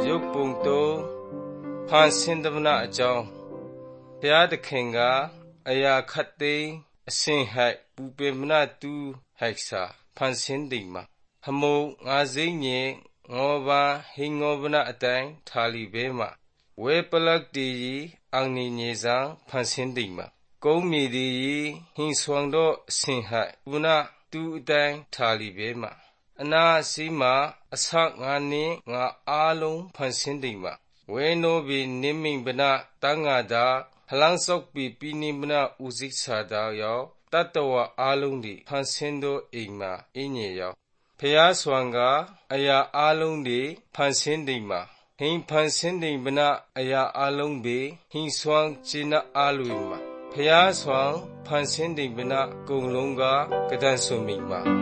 ရုပ်ပုံတော့ဖန်ဆင်းသမျှအကြောင်းဘုရားသခင်ကအရာခတ်သိမ်းအစင်ဟိုက်ပူပေမနာတူဟိုက်စာဖန်ဆင်းတိမ်မှာဟမုံငါစိမ့်ညေငောပါဟိငောပနာအတိုင်းထာလီဘဲမှာဝဲပလက်တီအန်နီညေစာဖန်ဆင်းတိမ်မှာကုန်းမီဒီဟင်းဆွမ်းတော့အစင်ဟိုက်ဘုနာတူအတိုင်းထာလီဘဲမှာအနာစီမှာအစငါနင်းငါအားလုံးဖန်ဆင်းတိမ်မှာဝဲနိုဘီနိမိန်ပနာတန်ငါတာဟလန်းစောက်ပီပီနိမနာဦးစိစာတာယောတတဝအားလုံးဒီဖန်ဆင်းတော့အိမ်မှာအင်းညေယောဖျားဆွမ်းကအရာအားလုံးဒီဖန်ဆင်းတိမ်မှာဟင်းဖန်ဆင်းတိမ်ပနာအရာအားလုံးဘေဟင်းဆွမ်းကျင်းအားလူမှာဖျားဆွမ်းဖန်ဆင်းတိမ်ပနာကုံလုံးကကဒန်ဆုမိမှာ